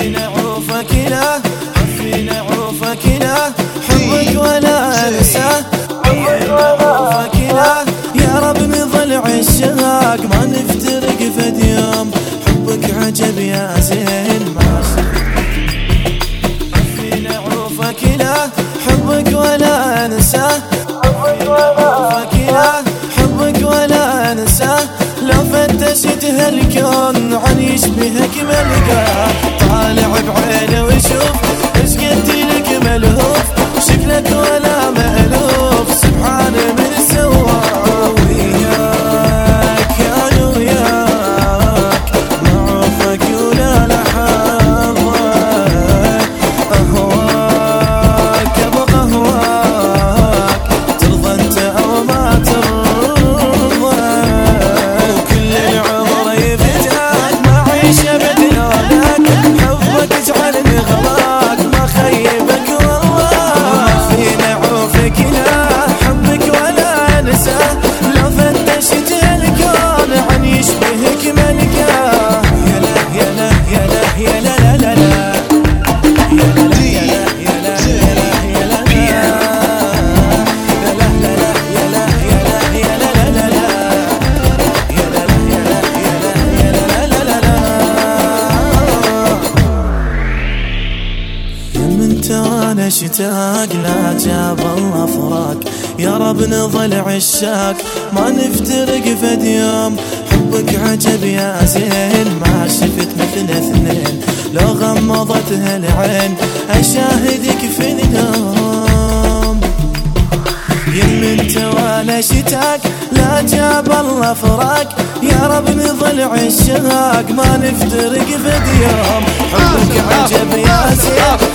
نعوفك له حفي نعوفك له حبك ولا انساه نعوفك له يا رب نظل عشاق ما نفترق فد يوم حبك عجب يا زين ما حفي نعوفك له حبك ولا انساه نعوفك له حبك ولا انساه لو فتشت هالكون عن يشبهك ملقاه طالع بعينه وشوف ايش قلت لك ملهوف شكلك ولا مألوف سبحان من سواه وياك يا وياك نعوفك ولا لحظة اهواك ابغى اهواك ترضى انت او ما ترضى وكل العمر يفتاك ما عيش بدونك حبك اجعلني غلاك ما خيبك والله في نعوفك لا حبك ولا انساه لو فتشت الكون عن يشبهك ملقاه يا لا يا لا يا لا يا لا لا لا يا لا يا لا يا لا يا لا يا لا يا لا يا لا يا لا يا لا لا لا يا لا يا لا يا لا يا لا لا لا لا يم انت وانا اشتاق لا جاب الله فراق يا رب نظل عشاق ما نفترق فد يوم حبك عجب يا زين ما شفت مثل اثنين لو غمضتها العين اشاهدك في النوم يم انت وانا شتاق لا جاب الله فراق يا رب نظل عشاق ما نفترق فد يوم حبك عجب يا زين